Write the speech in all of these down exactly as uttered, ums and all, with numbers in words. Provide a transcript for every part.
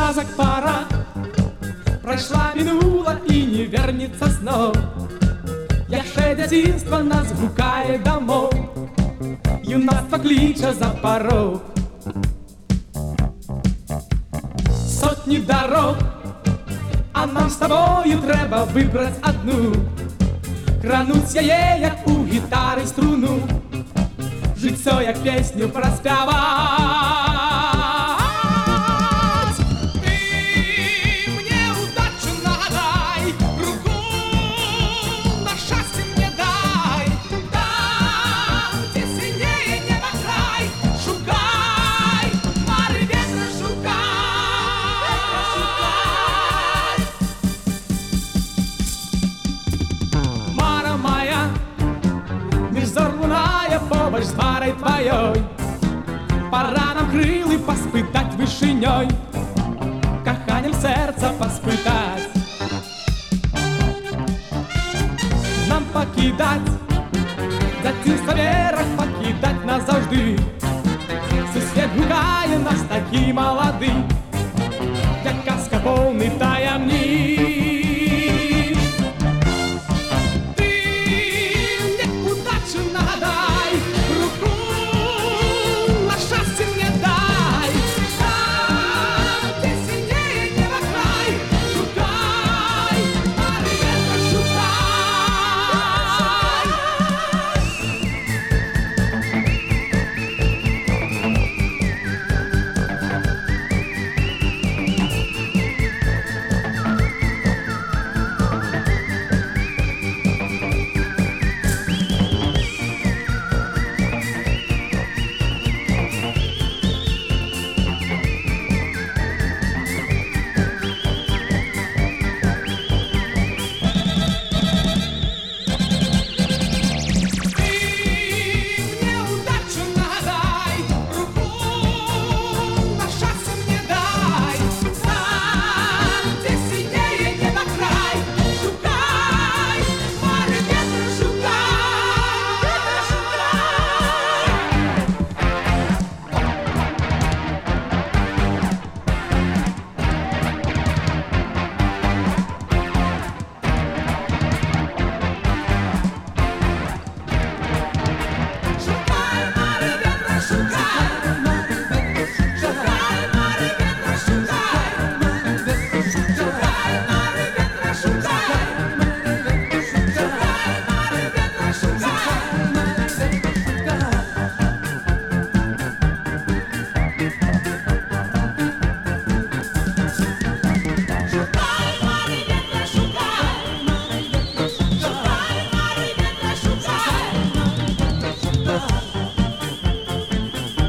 сказок пора пройшла, минула і не вернеться знов. Як ще дитинство нас гукає домов, юнацтво кличе за порог. Сотні дорог, а нам з тобою треба вибрати одну. Крануть яє, як у гітари струну, життя, як пісню проспівати. Побач з парой твоей пора нам крылы поспытать вышиней, коханем сердца поспытать. Нам покидать дитинство вверх, покидать назавжди. Сусвет гукає нас такі молоді, як казка повний таємниць.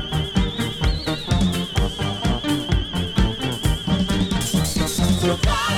Goodbye.